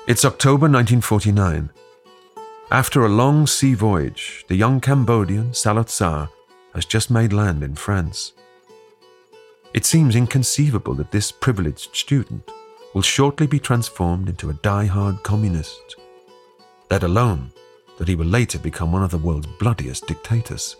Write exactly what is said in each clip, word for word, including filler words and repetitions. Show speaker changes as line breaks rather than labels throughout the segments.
It's October nineteen forty-nine. After a long sea voyage, the young Cambodian Saloth Sar has just made land in France. It seems inconceivable that this privileged student will shortly be transformed into a die-hard communist, let alone that he will later become one of the world's bloodiest dictators.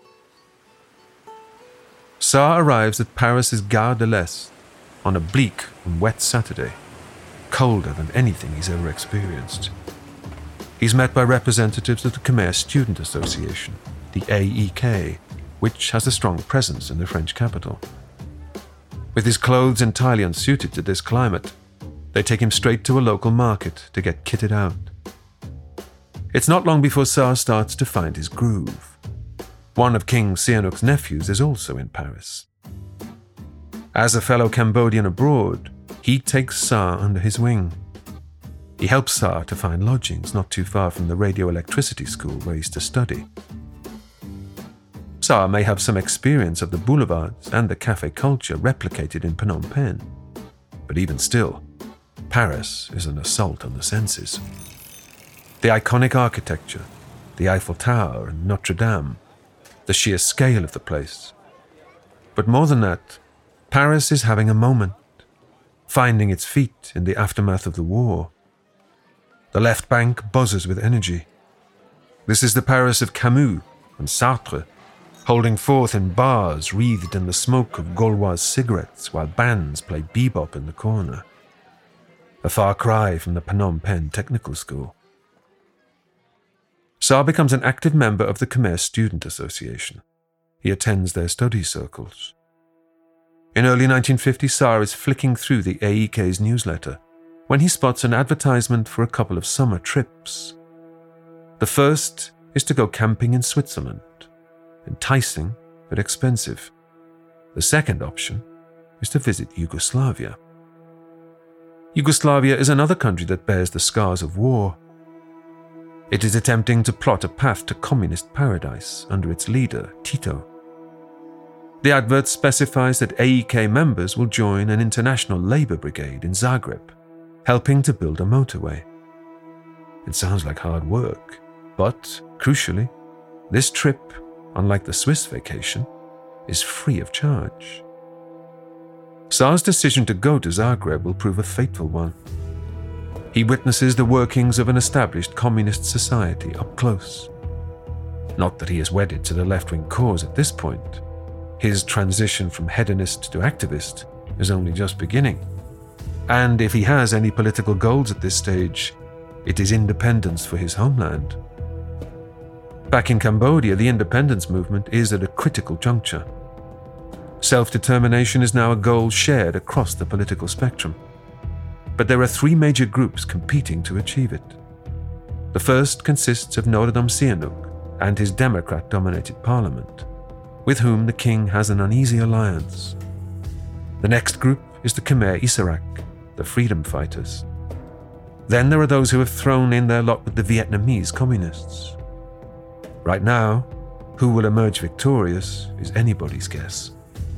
Sar arrives at Paris's Gare de l'Est on a bleak and wet Saturday, colder than anything he's ever experienced. He's met by representatives of the Khmer Student Association, the A E K, which has a strong presence in the French capital. With his clothes entirely unsuited to this climate, they take him straight to a local market to get kitted out. It's not long before Sar starts to find his groove. One of King Sihanouk's nephews is also in Paris. As a fellow Cambodian abroad, he takes Sar under his wing. He helps Sar to find lodgings not too far from the radioelectricity school where he's to study. Sar may have some experience of the boulevards and the cafe culture replicated in Phnom Penh, but even still, Paris is an assault on the senses. The iconic architecture, the Eiffel Tower and Notre Dame, the sheer scale of the place. But more than that, Paris is having a moment, finding its feet in the aftermath of the war. The left bank buzzes with energy. This is the Paris of Camus and Sartre, holding forth in bars wreathed in the smoke of Gauloise cigarettes while bands play bebop in the corner. A far cry from the Phnom Penh Technical School. Sar becomes an active member of the Khmer Student Association. He attends their study circles. In early nineteen fifty, Sar is flicking through the A E K's newsletter when he spots an advertisement for a couple of summer trips. The first is to go camping in Switzerland. Enticing, but expensive. The second option is to visit Yugoslavia. Yugoslavia is another country that bears the scars of war. It is attempting to plot a path to communist paradise under its leader, Tito. The advert specifies that A E K members will join an international labor brigade in Zagreb, helping to build a motorway. It sounds like hard work, but, crucially, this trip, unlike the Swiss vacation, is free of charge. Sar's decision to go to Zagreb will prove a fateful one. He witnesses the workings of an established communist society up close. Not that he is wedded to the left-wing cause at this point. His transition from hedonist to activist is only just beginning. And if he has any political goals at this stage, it is independence for his homeland. Back in Cambodia, the independence movement is at a critical juncture. Self-determination is now a goal shared across the political spectrum. But there are three major groups competing to achieve it. The first consists of Norodom Sihanouk and his Democrat-dominated parliament, with whom the king has an uneasy alliance. The next group is the Khmer Issarak, the freedom fighters. Then there are those who have thrown in their lot with the Vietnamese communists. Right now, who will emerge victorious is anybody's guess.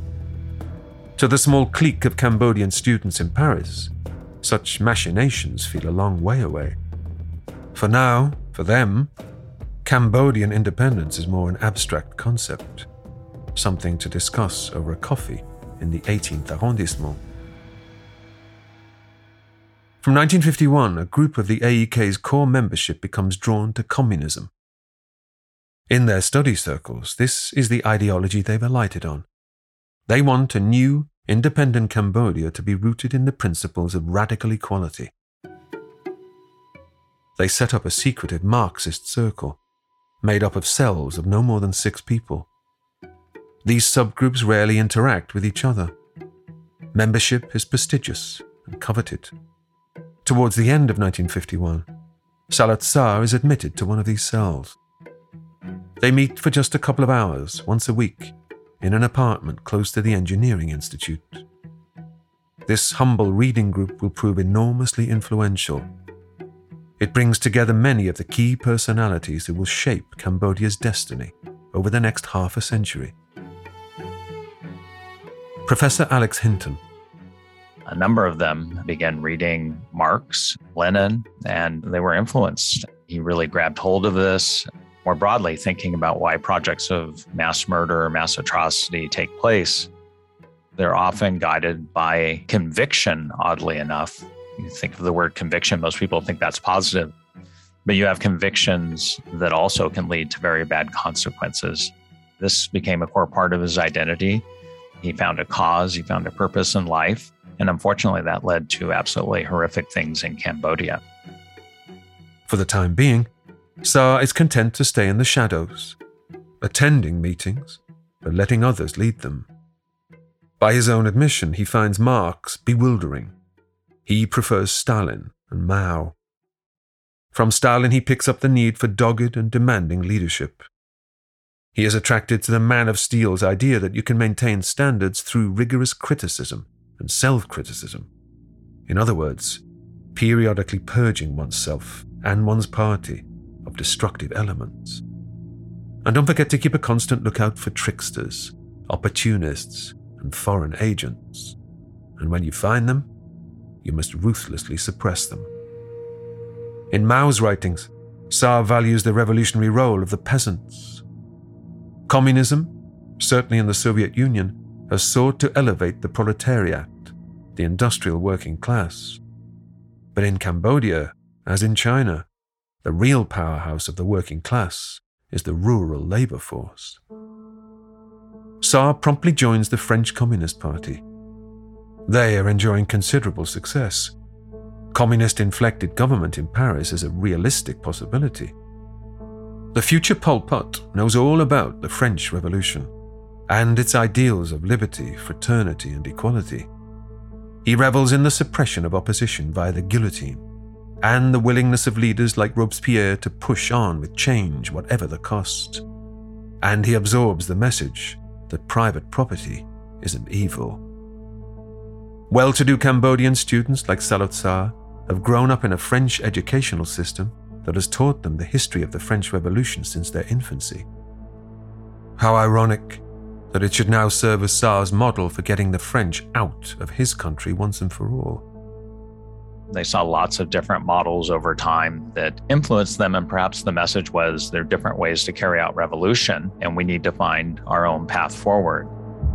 To the small clique of Cambodian students in Paris, such machinations feel a long way away. For now, for them, Cambodian independence is more an abstract concept, something to discuss over a coffee in the eighteenth arrondissement. From nineteen fifty-one, a group of the A E K's core membership becomes drawn to communism. In their study circles, this is the ideology they've alighted on. They want a new, independent Cambodia to be rooted in the principles of radical equality. They set up a secretive Marxist circle, made up of cells of no more than six people. These subgroups rarely interact with each other. Membership is prestigious and coveted. Towards the end of nineteen fifty-one, Saloth Sar is admitted to one of these cells. They meet for just a couple of hours, once a week, in an apartment close to the Engineering Institute. This humble reading group will prove enormously influential. It brings together many of the key personalities who will shape Cambodia's destiny over the next half a century. Professor Alex Hinton.
A number of them began reading Marx, Lenin, and they were influenced. He really grabbed hold of this. More broadly, thinking about why projects of mass murder, mass atrocity take place, they're often guided by conviction, oddly enough. You think of the word conviction, most people think that's positive. But you have convictions that also can lead to very bad consequences. This became a core part of his identity. He found a cause, he found a purpose in life. And unfortunately, that led to absolutely horrific things in Cambodia.
For the time being, Sa is content to stay in the shadows, attending meetings, but letting others lead them. By his own admission, he finds Marx bewildering. He prefers Stalin and Mao. From Stalin, he picks up the need for dogged and demanding leadership. He is attracted to the man of steel's idea that you can maintain standards through rigorous criticism and self-criticism. In other words, periodically purging oneself and one's party of destructive elements. And don't forget to keep a constant lookout for tricksters, opportunists, and foreign agents. And when you find them, you must ruthlessly suppress them. In Mao's writings, Sa values the revolutionary role of the peasants. Communism, certainly in the Soviet Union, has sought to elevate the proletariat, the industrial working class. But in Cambodia, as in China, the real powerhouse of the working class is the rural labor force. Sa promptly joins the French Communist Party. They are enjoying considerable success. Communist-inflected government in Paris is a realistic possibility. The future Pol Pot knows all about the French Revolution and its ideals of liberty, fraternity, and equality. He revels in the suppression of opposition via the guillotine and the willingness of leaders like Robespierre to push on with change, whatever the cost. And he absorbs the message that private property isn't evil. Well-to-do Cambodian students like Sa Lot Sa have grown up in a French educational system that has taught them the history of the French Revolution since their infancy. How ironic that it should now serve as Sa's model for getting the French out of his country once and for all.
They saw lots of different models over time that influenced them, and perhaps the message was there are different ways to carry out revolution, and we need to find our own path forward.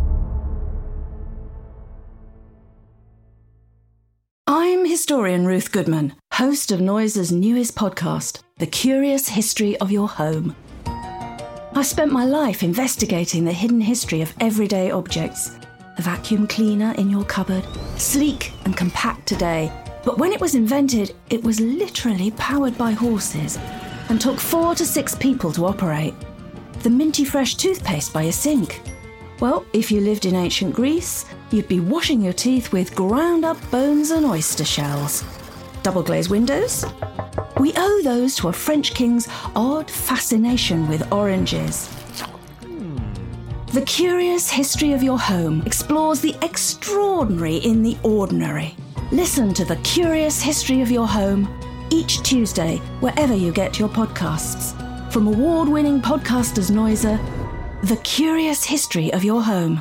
I'm historian Ruth Goodman, host of Noiser's newest podcast, The Curious History of Your Home. I've spent my life investigating the hidden history of everyday objects. The vacuum cleaner in your cupboard, sleek and compact today, but when it was invented, it was literally powered by horses and took four to six people to operate. The minty fresh toothpaste by your sink. Well, if you lived in ancient Greece, you'd be washing your teeth with ground-up bones and oyster shells. Double-glazed windows? We owe those to a French king's odd fascination with oranges. The Curious History of Your Home explores the extraordinary in the ordinary. Listen to The Curious History of Your Home each Tuesday, wherever you get your podcasts. From award-winning podcasters Noiser, The Curious History of Your Home.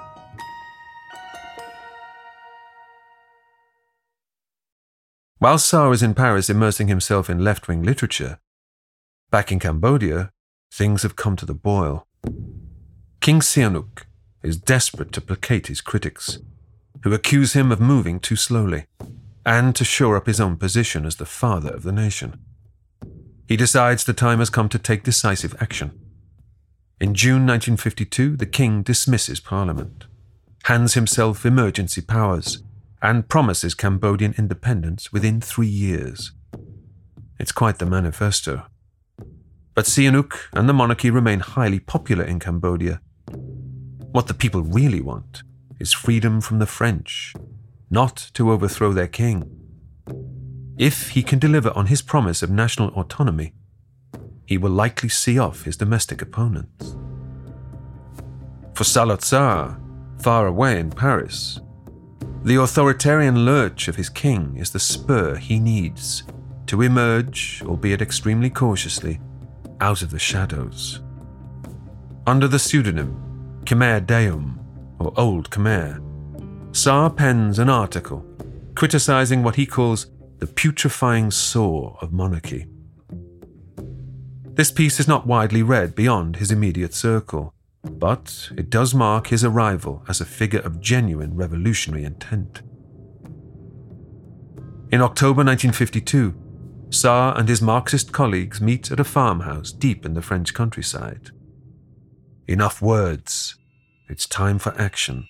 While Sa is in Paris immersing himself in left-wing literature, back in Cambodia, things have come to the boil. King Sihanouk is desperate to placate his critics, who accuse him of moving too slowly, and to shore up his own position as the father of the nation. He decides the time has come to take decisive action. In June nineteen fifty-two, the king dismisses parliament, hands himself emergency powers, and promises Cambodian independence within three years. It's quite the manifesto. But Sihanouk and the monarchy remain highly popular in Cambodia. What the people really want is freedom from the French, not to overthrow their king. If he can deliver on his promise of national autonomy, he will likely see off his domestic opponents. For Sa Lot Sa, far away in Paris, the authoritarian lurch of his king is the spur he needs to emerge, albeit extremely cautiously, out of the shadows. Under the pseudonym Khmer Daum, or Old Khmer, Saar pens an article criticizing what he calls the putrefying sore of monarchy. This piece is not widely read beyond his immediate circle, but it does mark his arrival as a figure of genuine revolutionary intent. In October nineteen fifty-two, Saar and his Marxist colleagues meet at a farmhouse deep in the French countryside. Enough words. It's time for action.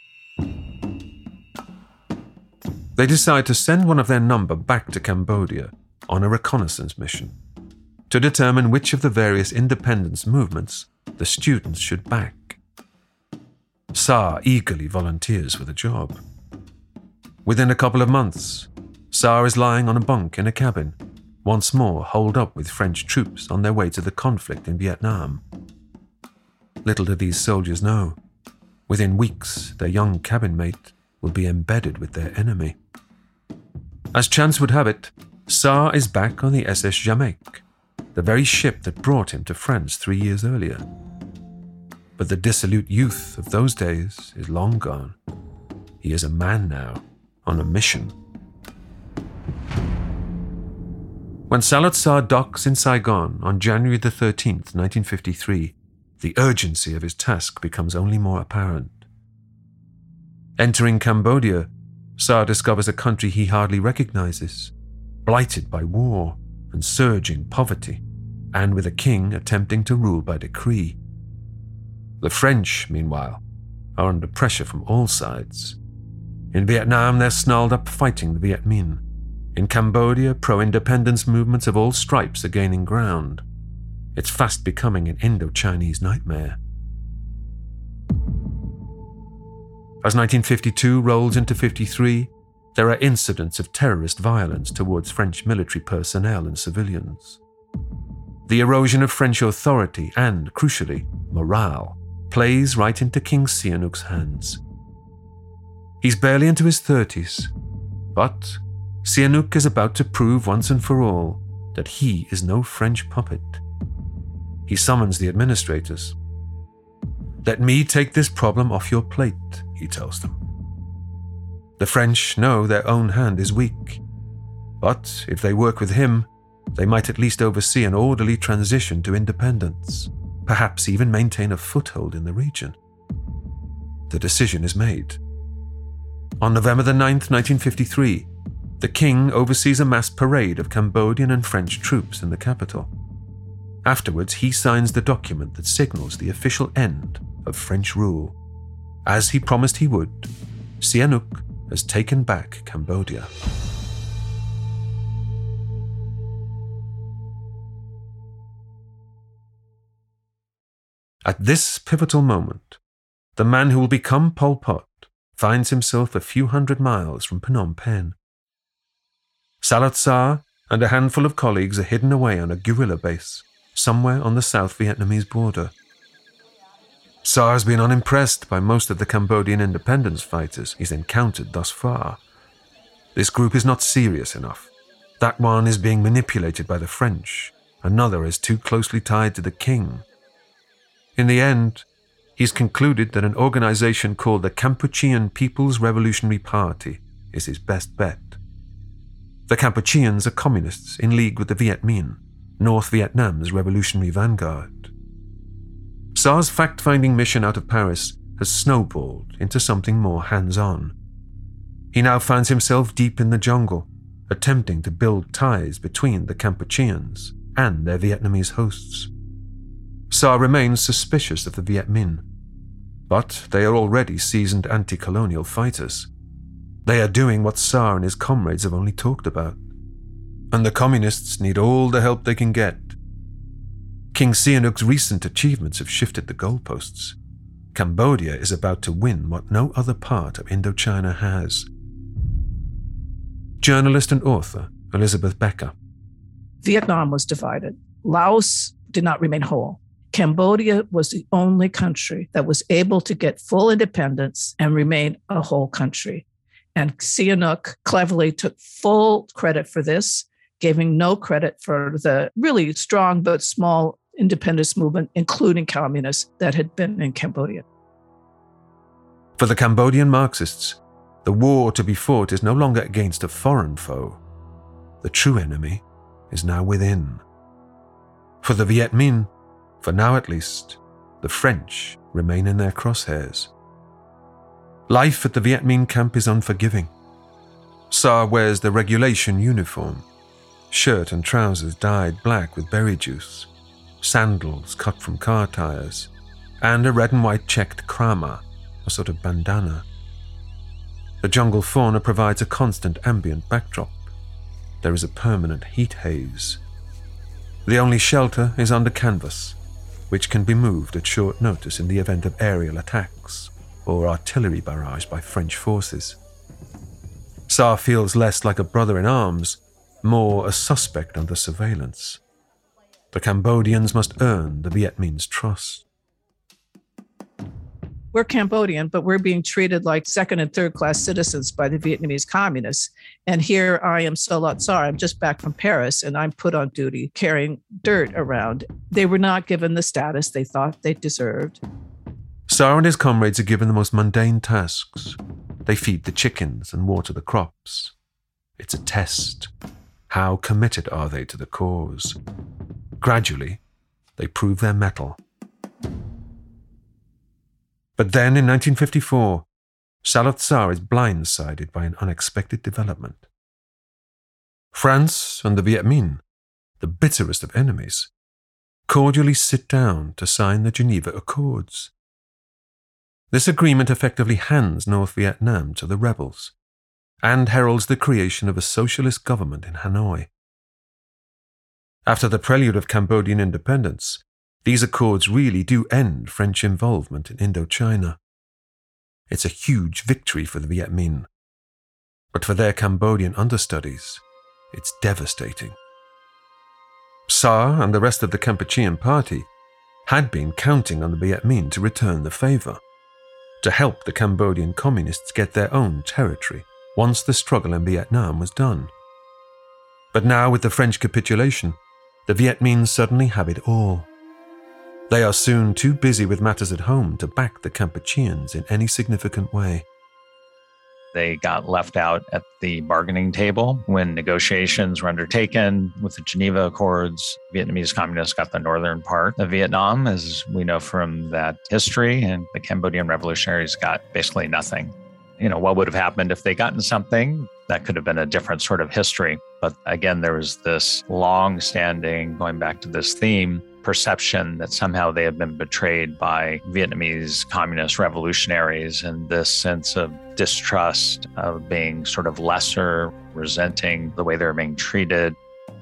They decide to send one of their number back to Cambodia on a reconnaissance mission to determine which of the various independence movements the students should back. Saar eagerly volunteers for the job. Within a couple of months, Saar is lying on a bunk in a cabin, once more holed up with French troops on their way to the conflict in Vietnam. Little do these soldiers know, within weeks their young cabin mate will be embedded with their enemy. As chance would have it, Saar is back on the S S Jamaica, the very ship that brought him to France three years earlier. But the dissolute youth of those days is long gone. He is a man now, on a mission. When Saloth Sar docks in Saigon on January the thirteenth, nineteen fifty-three, the urgency of his task becomes only more apparent. Entering Cambodia, Saar discovers a country he hardly recognizes, blighted by war and surging poverty, and with a king attempting to rule by decree. The French, meanwhile, are under pressure from all sides. In Vietnam, they're snarled up fighting the Viet Minh. In Cambodia, pro-independence movements of all stripes are gaining ground. It's fast becoming an Indo-Chinese nightmare. As nineteen fifty-two rolls into fifty-three, there are incidents of terrorist violence towards French military personnel and civilians. The erosion of French authority and, crucially, morale plays right into King Sihanouk's hands. He's barely into his thirties, but Sihanouk is about to prove once and for all that he is no French puppet. He summons the administrators. "Let me take this problem off your plate," he tells them. The French know their own hand is weak, but if they work with him, they might at least oversee an orderly transition to independence, perhaps even maintain a foothold in the region. The decision is made. On November the ninth, nineteen fifty-three, the king oversees a mass parade of Cambodian and French troops in the capital. Afterwards, he signs the document that signals the official end of French rule. As he promised he would, Sihanouk has taken back Cambodia. At this pivotal moment, the man who will become Pol Pot finds himself a few hundred miles from Phnom Penh. Saloth Sar and a handful of colleagues are hidden away on a guerrilla base somewhere on the South Vietnamese border. Sar's been unimpressed by most of the Cambodian independence fighters he's encountered thus far. This group is not serious enough. That one is being manipulated by the French. Another is too closely tied to the king. In the end, he's concluded that an organization called the Kampuchean People's Revolutionary Party is his best bet. The Kampucheans are communists in league with the Viet Minh, North Vietnam's revolutionary vanguard. Sar's fact-finding mission out of Paris has snowballed into something more hands-on. He now finds himself deep in the jungle, attempting to build ties between the Kampucheans and their Vietnamese hosts. Sar remains suspicious of the Viet Minh, but they are already seasoned anti-colonial fighters. They are doing what Sar and his comrades have only talked about, and the communists need all the help they can get. King Sihanouk's recent achievements have shifted the goalposts. Cambodia is about to win what no other part of Indochina has. Journalist and author Elizabeth Becker.
Vietnam was divided. Laos did not remain whole. Cambodia was the only country that was able to get full independence and remain a whole country. And Sihanouk cleverly took full credit for this, giving no credit for the really strong but small independence movement, including communists, that had been in Cambodia.
For the Cambodian Marxists, The war to be fought is no longer against a foreign foe. The true enemy is now within. For the Viet Minh, for now at least, the French remain in their crosshairs. Life at the Viet Minh camp is unforgiving. Sa wears the regulation uniform, shirt and trousers dyed black with berry juice, sandals cut from car tires, and a red and white checked krama, a sort of bandana. The jungle fauna provides a constant ambient backdrop. There is a permanent heat haze. The only shelter is under canvas, which can be moved at short notice in the event of aerial attacks or artillery barrage by French forces. Sa feels less like a brother in arms, more a suspect under surveillance. The Cambodians must earn the Viet Minh's trust.
We're Cambodian, but we're being treated like second and third class citizens by the Vietnamese communists. And here I am, Salat Sar. I'm just back from Paris, and I'm put on duty carrying dirt around. They were not given the status they thought they deserved.
Sar and his comrades are given the most mundane tasks. They feed the chickens and water the crops. It's a test. How committed are they to the cause? Gradually, they prove their mettle. But then, in nineteen fifty-four, Salat Sar is blindsided by an unexpected development. France and the Viet Minh, the bitterest of enemies, cordially sit down to sign the Geneva Accords. This agreement effectively hands North Vietnam to the rebels and heralds the creation of a socialist government in Hanoi. After the prelude of Cambodian independence, these accords really do end French involvement in Indochina. It's a huge victory for the Viet Minh, but for their Cambodian understudies, it's devastating. Sa and the rest of the Kampuchean party had been counting on the Viet Minh to return the favor, to help the Cambodian communists get their own territory once the struggle in Vietnam was done. But now, with the French capitulation, the Viet Minh suddenly have it all. They are soon too busy with matters at home to back the Kampucheans in any significant way.
They got left out at the bargaining table when negotiations were undertaken with the Geneva Accords. Vietnamese communists got the northern part of Vietnam, as we know from that history, and the Cambodian revolutionaries got basically nothing. You know, what would have happened if they gotten something? That could have been a different sort of history. But again, there was this long-standing, going back to this theme, perception that somehow they had been betrayed by Vietnamese communist revolutionaries, and this sense of distrust, of being sort of lesser, resenting the way they were being treated.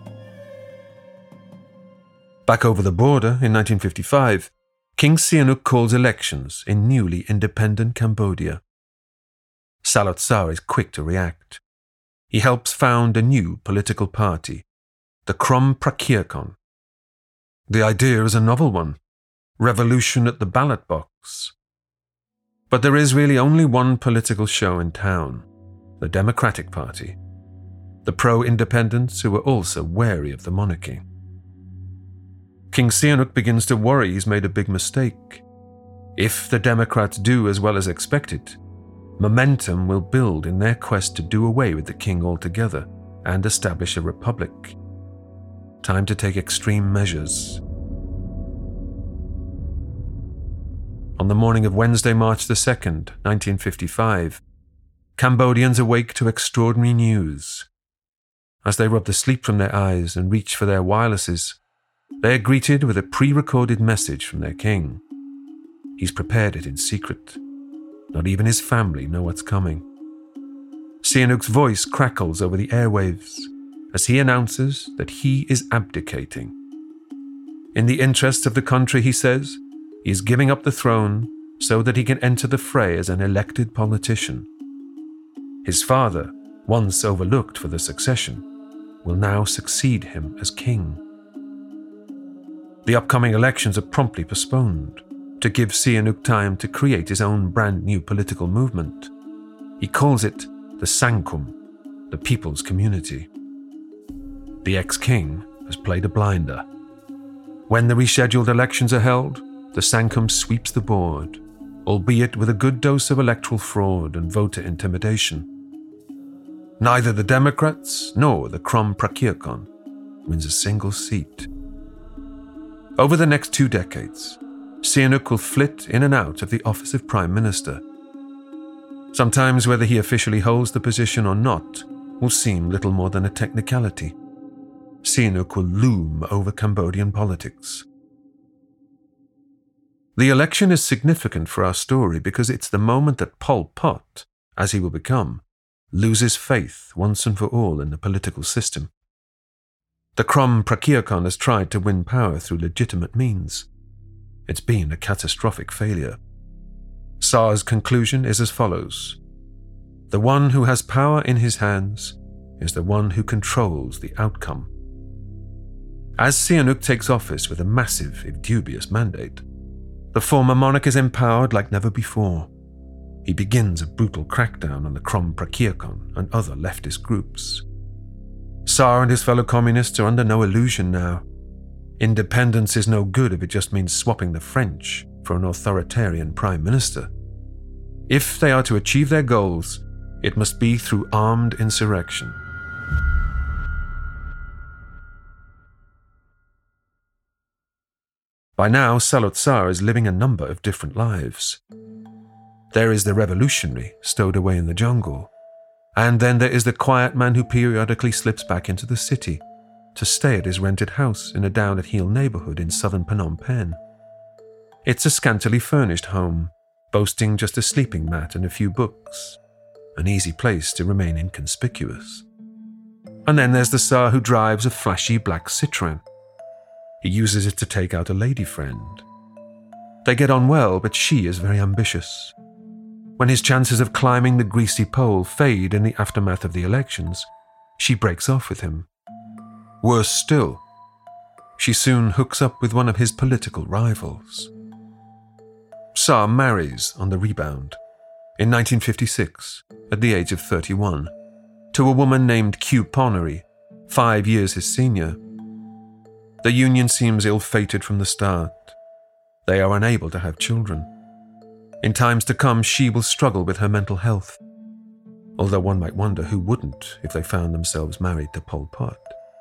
Back over the border in nineteen fifty-five, King Sihanouk calls elections in newly independent Cambodia. Salat Sar is quick to react. He helps found a new political party, the Krom Prakiakon. The idea is a novel one, revolution at the ballot box. But there is really only one political show in town, the Democratic Party, the pro-independents who are also wary of the monarchy. King Sihanouk begins to worry he's made a big mistake. If the Democrats do as well as expected, momentum will build in their quest to do away with the king altogether and establish a republic. Time to take extreme measures. On the morning of Wednesday, March the second, nineteen fifty-five, Cambodians awake to extraordinary news. As they rub the sleep from their eyes and reach for their wirelesses, they are greeted with a pre-recorded message from their king. He's prepared it in secret. Not even his family know what's coming. Sihanouk's voice crackles over the airwaves as he announces that he is abdicating. In the interests of the country, he says, he is giving up the throne so that he can enter the fray as an elected politician. His father, once overlooked for the succession, will now succeed him as king. The upcoming elections are promptly postponed to give Sihanouk time to create his own brand new political movement. He calls it the Sangkum, the People's Community. The ex-king has played a blinder. When the rescheduled elections are held, the Sangkum sweeps the board. albeit with a good dose of electoral fraud and voter intimidation. Neither the Democrats nor the Crom Prakirkon wins a single seat. Over the next two decades, Sihanouk will flit in and out of the office of Prime Minister. Sometimes whether he officially holds the position or not will seem little more than a technicality. Sihanouk will loom over Cambodian politics. The election is significant for our story because it's the moment that Pol Pot, as he will become, loses faith once and for all in the political system. The Crom Prakirkon has tried to win power through legitimate means. It's been a catastrophic failure. Sar's conclusion is as follows: the one who has power in his hands is the one who controls the outcome. As Sihanouk takes office with a massive, if dubious, mandate, the former monarch is empowered like never before. He begins a brutal crackdown on the Crom Prakirkon and other leftist groups. Sar and his fellow communists are under no illusion now. Independence is no good if it just means swapping the French for an authoritarian prime minister. If they are to achieve their goals, it must be through armed insurrection. By now, Salot Sar is living a number of different lives. There is the revolutionary stowed away in the jungle, and then there is the quiet man who periodically slips back into the city to stay at his rented house in a down-at-heel neighborhood in southern Phnom Penh. It's a scantily furnished home, boasting just a sleeping mat and a few books, an easy place to remain inconspicuous. And then there's the Sar who drives a flashy black Citroën. He uses it to take out a lady friend. They get on well, but she is very ambitious. When his chances of climbing the greasy pole fade in the aftermath of the elections, she breaks off with him. Worse still, she soon hooks up with one of his political rivals. Sar marries on the rebound, in nineteen fifty-six, at the age of thirty-one, to a woman named Q Ponery, five years his senior. The union seems ill-fated from the start. They are unable to have children. In times to come, she will struggle with her mental health, although one might wonder who wouldn't if they found themselves married to Pol Pot.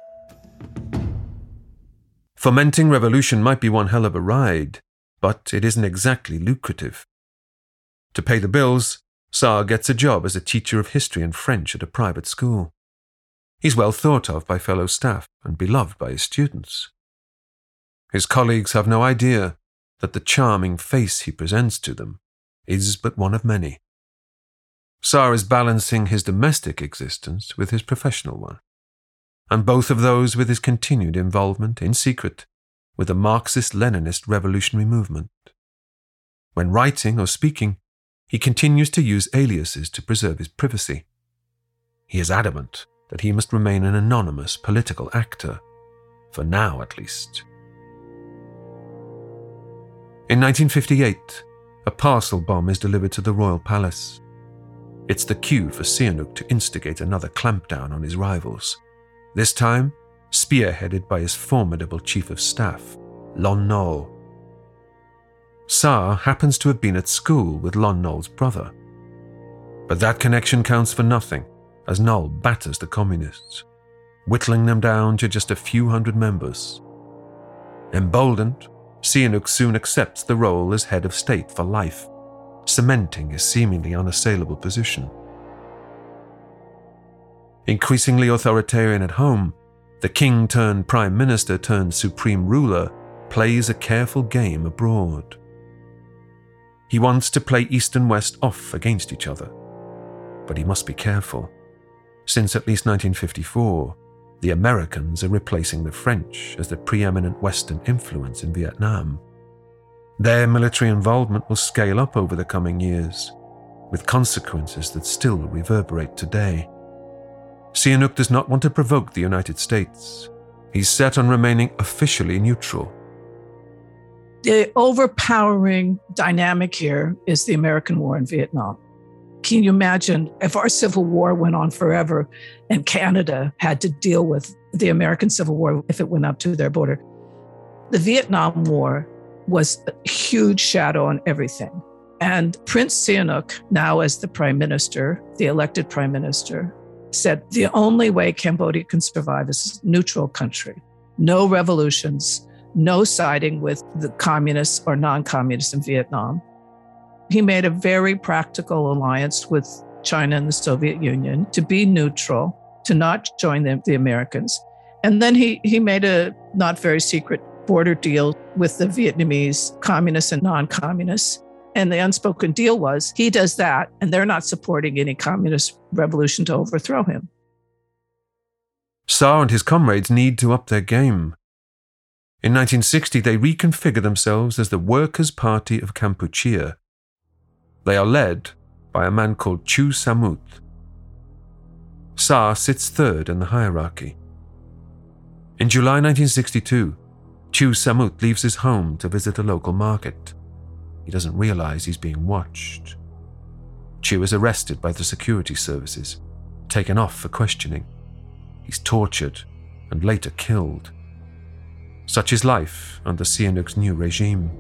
Fomenting revolution might be one hell of a ride, but it isn't exactly lucrative. To pay the bills, Sar gets a job as a teacher of history and French at a private school. He's well thought of by fellow staff and beloved by his students. His colleagues have no idea that the charming face he presents to them is but one of many. Sar is balancing his domestic existence with his professional one, and both of those with his continued involvement in secret with the Marxist-Leninist revolutionary movement. When writing or speaking, he continues to use aliases to preserve his privacy. He is adamant that he must remain an anonymous political actor, for now at least. In nineteen fifty-eight, a parcel bomb is delivered to the royal palace. It's the cue for Sihanouk to instigate another clampdown on his rivals, this time spearheaded by his formidable chief of staff, Lon Nol. Sar happens to have been at school with Lon Nol's brother, but that connection counts for nothing as Nol batters the communists, whittling them down to just a few hundred members. Emboldened, Sihanouk soon accepts the role as head of state for life, cementing his seemingly unassailable position. Increasingly authoritarian at home, the king turned prime minister turned supreme ruler plays a careful game abroad. He wants to play East and West off against each other, but he must be careful, since at least nineteen fifty-four, the Americans are replacing the French as the preeminent Western influence in Vietnam. Their military involvement will scale up over the coming years, with consequences that still reverberate today. Sihanouk does not want to provoke the United States. He's set on remaining officially neutral.
The overpowering dynamic here is the American war in Vietnam. Can you imagine if our Civil War went on forever and Canada had to deal with the American Civil War if it went up to their border? The Vietnam War was a huge shadow on everything. And Prince Sihanouk, now as the prime minister, the elected prime minister, said the only way Cambodia can survive is a neutral country. No revolutions, no siding with the communists or non-communists in Vietnam. He made a very practical alliance with China and the Soviet Union to be neutral, to not join the, the Americans. And then he, he made a not very secret border deal with the Vietnamese communists and non-communists. And the unspoken deal was he does that, and they're not supporting any communist revolution to overthrow him.
Sar and his comrades need to up their game. In nineteen sixty, they reconfigure themselves as the Workers' Party of Kampuchea. They are led by a man called Chu Samut. Sar sits third in the hierarchy. In July nineteen sixty-two, Chu Samut leaves his home to visit a local market. He doesn't realize he's being watched. Chu is arrested by the security services, taken off for questioning. He's tortured and later killed. Such is life under Sihanouk's new regime.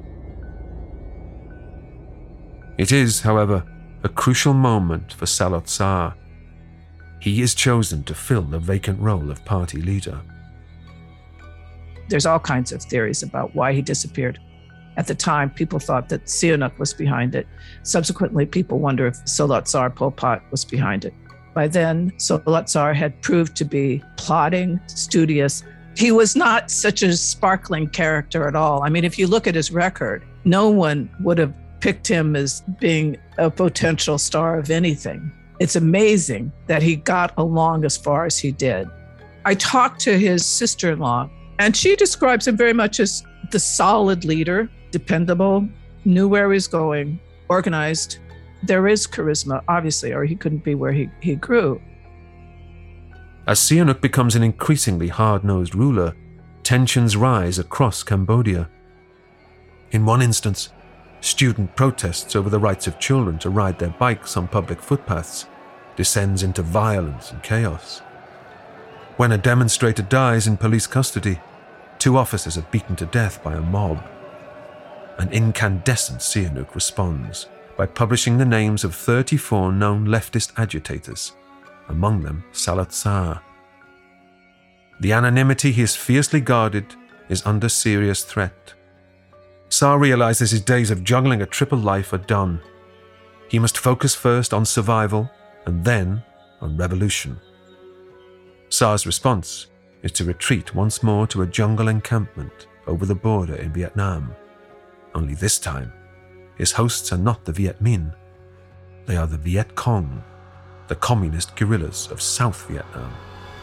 It is, however, a crucial moment for Salot Sar. He is chosen to fill the vacant role of party leader.
There's all kinds of theories about why he disappeared. At the time, people thought that Sihanouk was behind it. Subsequently, people wonder if Salot Sar Pol Pot was behind it. By then, Salot Sar had proved to be plotting, studious. He was not such a sparkling character at all. I mean, if you look at his record, no one would have picked him as being a potential star of anything. It's amazing that he got along as far as he did. I talked to his sister-in-law, and she describes him very much as the solid leader, dependable, knew where he was going, organized. There is charisma, obviously, or he couldn't be where he, he grew.
As Sihanouk becomes an increasingly hard-nosed ruler, tensions rise across Cambodia. In one instance, student protests over the rights of children to ride their bikes on public footpaths descends into violence and chaos. When a demonstrator dies in police custody, two officers are beaten to death by a mob. An incandescent Sihanouk responds by publishing the names of thirty-four known leftist agitators, among them Salot Sar. The anonymity he has fiercely guarded is under serious threat. Sar realizes his days of juggling a triple life are done. He must focus first on survival and then on revolution. Sar's response is to retreat once more to a jungle encampment over the border in Vietnam. Only this time, his hosts are not the Viet Minh. They are the Viet Cong, the communist guerrillas of South Vietnam.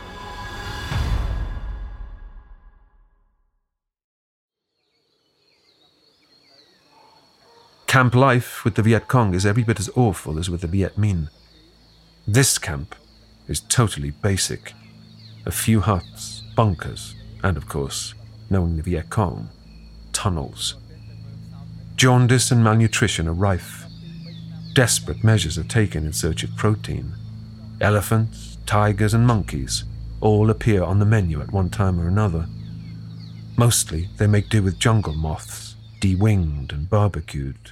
Camp life with the Viet Cong is every bit as awful as with the Viet Minh. This camp is totally basic. A few huts, bunkers, and of course, knowing the Viet Cong, tunnels. Jaundice and malnutrition are rife. Desperate measures are taken in search of protein. Elephants, tigers, and monkeys all appear on the menu at one time or another. Mostly, they make do with jungle moths, de-winged and barbecued.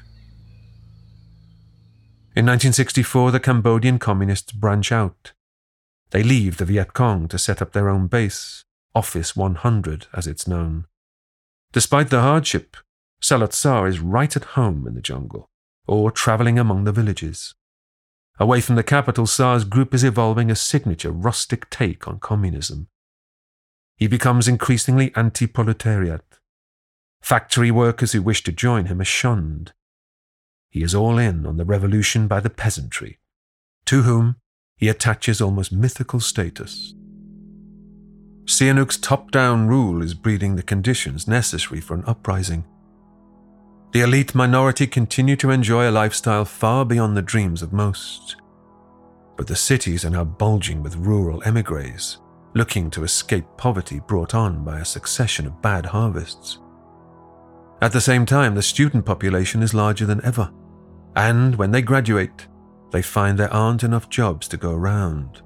In nineteen sixty-four, the Cambodian communists branch out. They leave the Viet Cong to set up their own base, Office one hundred as it's known. Despite the hardship, Salot Sar is right at home in the jungle, or travelling among the villages. Away from the capital, Sar's group is evolving a signature rustic take on communism. He becomes increasingly anti-proletariat. Factory workers who wish to join him are shunned. He is all in on the revolution by the peasantry, to whom he attaches almost mythical status. Sihanouk's top-down rule is breeding the conditions necessary for an uprising. The elite minority continue to enjoy a lifestyle far beyond the dreams of most. But the cities are now bulging with rural émigrés, looking to escape poverty brought on by a succession of bad harvests. At the same time, the student population is larger than ever, and when they graduate, they find there aren't enough jobs to go around.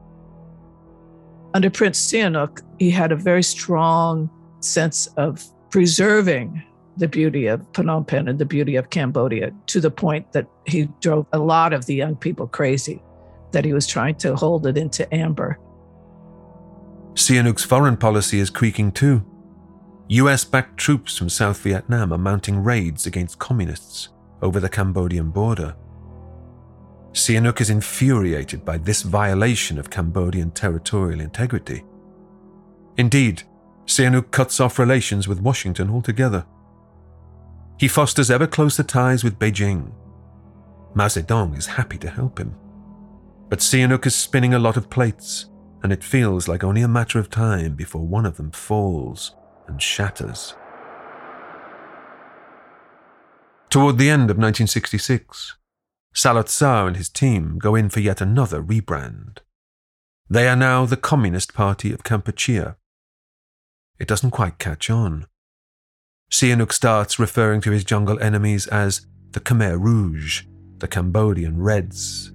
Under Prince Sihanouk, he had a very strong sense of preserving the beauty of Phnom Penh and the beauty of Cambodia, to the point that he drove a lot of the young people crazy, that he was trying to hold it into amber.
Sihanouk's foreign policy is creaking too. U S-backed troops from South Vietnam are mounting raids against communists over the Cambodian border. Sihanouk is infuriated by this violation of Cambodian territorial integrity. Indeed, Sihanouk cuts off relations with Washington altogether. He fosters ever closer ties with Beijing. Mao Zedong is happy to help him. But Sihanouk is spinning a lot of plates, and it feels like only a matter of time before one of them falls and shatters. Toward the end of nineteen sixty-six, Saloth Sar and his team go in for yet another rebrand. They are now the Communist Party of Kampuchea. It doesn't quite catch on. Sihanouk starts referring to his jungle enemies as the Khmer Rouge, the Cambodian Reds.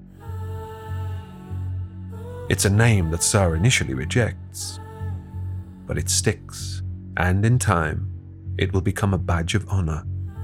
It's a name that Sar initially rejects, but it sticks, and in time, it will become a badge of honor.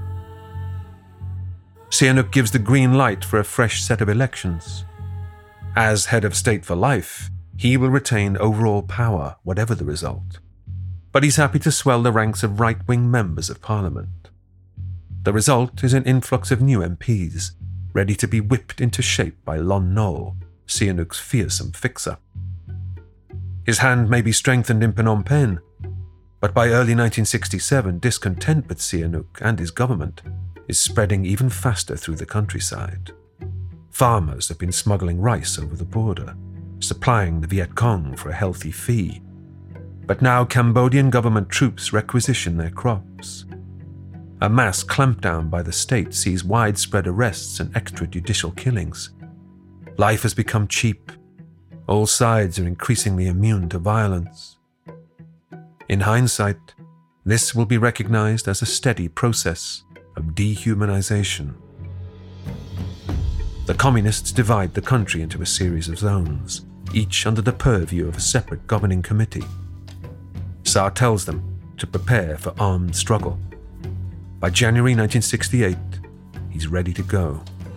Sihanouk gives the green light for a fresh set of elections. As head of state for life, he will retain overall power, whatever the result. But he's happy to swell the ranks of right-wing members of parliament. The result is an influx of new M Ps, ready to be whipped into shape by Lon Nol, Sihanouk's fearsome fixer. His hand may be strengthened in Phnom Penh, but by early nineteen sixty-seven, discontent with Sihanouk and his government is spreading even faster through the countryside. Farmers have been smuggling rice over the border, supplying the Viet Cong for a healthy fee. But now Cambodian government troops requisition their crops. A mass clampdown by the state sees widespread arrests and extrajudicial killings. Life has become cheap. All sides are increasingly immune to violence. In hindsight, this will be recognized as a steady process of dehumanization. The communists divide the country into a series of zones, each under the purview of a separate governing committee. Sar tells them to prepare for armed struggle. By January nineteen sixty-eight, he's ready to go.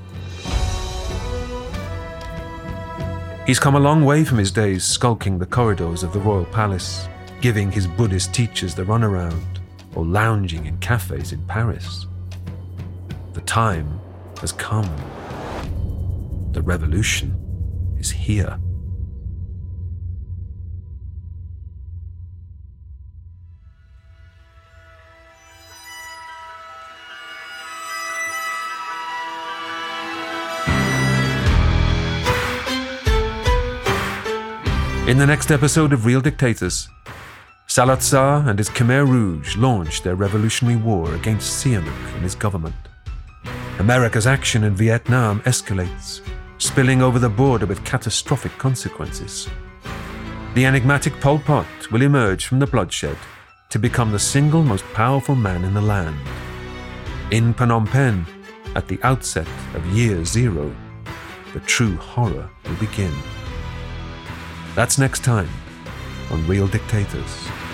He's come a long way from his days skulking the corridors of the royal palace, giving his Buddhist teachers the runaround, or lounging in cafes in Paris. The time has come. The revolution is here. In the next episode of Real Dictators, Saloth Sar and his Khmer Rouge launched their revolutionary war against Sihanouk and his government. America's action in Vietnam escalates, spilling over the border with catastrophic consequences. The enigmatic Pol Pot will emerge from the bloodshed to become the single most powerful man in the land. In Phnom Penh, at the outset of Year Zero, the true horror will begin. That's next time on Real Dictators.